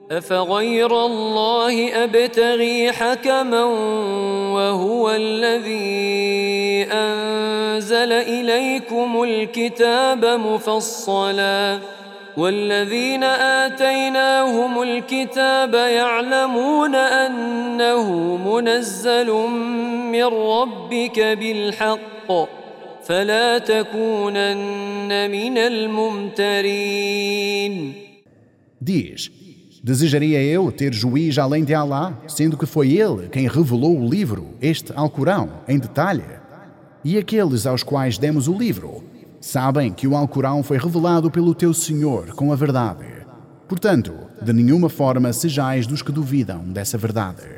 أفغير الله أبتغي حكما وهو الذي أنزل إليكم الكتاب مفصلا والذين آتيناهم الكتاب يعلمون أنه منزل من ربك بالحق فلا تكونن من الممترين. Diz: desejaria eu ter juiz além de Alá, sendo que foi ele quem revelou o livro, este Alcorão, em detalhe. E aqueles aos quais demos o livro sabem que o Alcorão foi revelado pelo teu Senhor com a verdade. Portanto, de nenhuma forma sejais dos que duvidam dessa verdade.